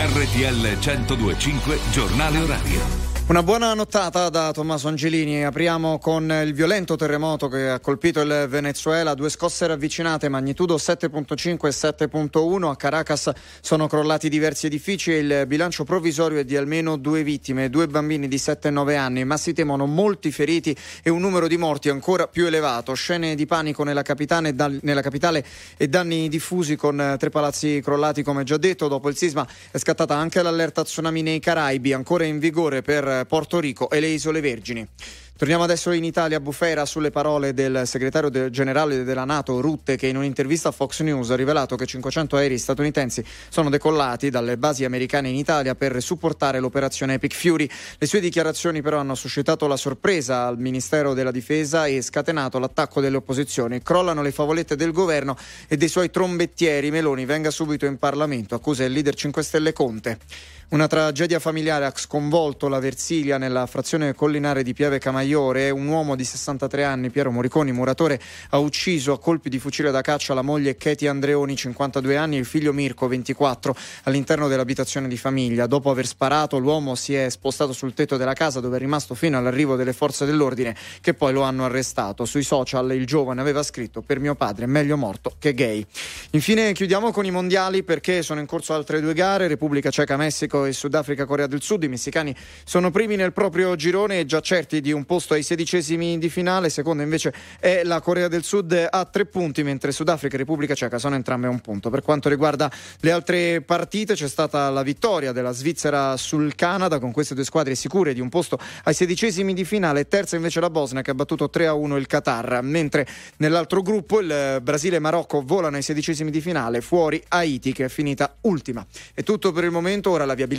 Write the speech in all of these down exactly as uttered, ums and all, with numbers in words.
R T L centodue e cinque giornale orario. Una buona nottata da Tommaso Angelini. Apriamo con il violento terremoto che ha colpito il Venezuela. Due scosse ravvicinate, magnitudo sette virgola cinque e sette virgola uno. A Caracas sono crollati diversi edifici e il bilancio provvisorio è di almeno due vittime, due bambini di sette e nove anni, ma si temono molti feriti e un numero di morti ancora più elevato. Scene di panico nella capitale, nella capitale e danni diffusi con tre palazzi crollati, come già detto. Dopo il sisma è scattata anche l'allerta tsunami nei Caraibi, ancora in vigore per Porto Rico e le Isole Vergini. Torniamo adesso in Italia, a Bufera, sulle parole del segretario de- generale della NATO Rutte, che in un'intervista a Fox News ha rivelato che cinquecento aerei statunitensi sono decollati dalle basi americane in Italia per supportare l'operazione Epic Fury. Le sue dichiarazioni però hanno suscitato la sorpresa al Ministero della Difesa e scatenato l'attacco delle opposizioni. Crollano le favolette del governo e dei suoi trombettieri. Meloni venga subito in Parlamento, accusa il leader cinque Stelle Conte. Una tragedia familiare ha sconvolto la Versilia nella frazione collinare di Pieve Camaiore. Un uomo di sessantatré anni, Piero Moriconi, muratore, ha ucciso a colpi di fucile da caccia la moglie Katie Andreoni, cinquantadue anni, e il figlio Mirko, ventiquattro, all'interno dell'abitazione di famiglia. Dopo aver sparato, l'uomo si è spostato sul tetto della casa, dove è rimasto fino all'arrivo delle forze dell'ordine, che poi lo hanno arrestato. Sui social il giovane aveva scritto: "Per mio padre meglio morto che gay". Infine chiudiamo con i mondiali, perché sono in corso altre due gare: Repubblica Ceca Messico e Sudafrica Corea del Sud. I messicani sono primi nel proprio girone e già certi di un posto ai sedicesimi di finale. Seconda invece è la Corea del Sud a tre punti, mentre Sudafrica e Repubblica Ceca sono entrambe a un punto. Per quanto riguarda le altre partite, c'è stata la vittoria della Svizzera sul Canada, con queste due squadre sicure di un posto ai sedicesimi di finale. Terza invece la Bosnia, che ha battuto tre a uno il Qatar, mentre nell'altro gruppo il Brasile e Marocco volano ai sedicesimi di finale, fuori Haiti, che è finita ultima. È tutto per il momento, ora la viabilità.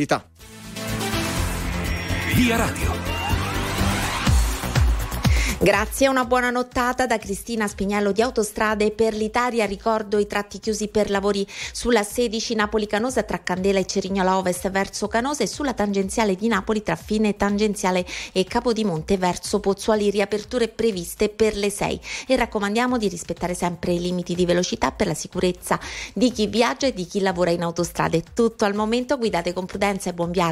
Via Radio. Grazie, una buona nottata da Cristina Spiniello di Autostrade per l'Italia. Ricordo i tratti chiusi per lavori sulla sedici Napoli-Canosa tra Candela e Cerignola Ovest verso Canosa, e sulla tangenziale di Napoli tra Fine Tangenziale e Capodimonte verso Pozzuoli. Riaperture previste per le sei, e raccomandiamo di rispettare sempre i limiti di velocità per la sicurezza di chi viaggia e di chi lavora in autostrade. Tutto al momento, guidate con prudenza e buon viaggio.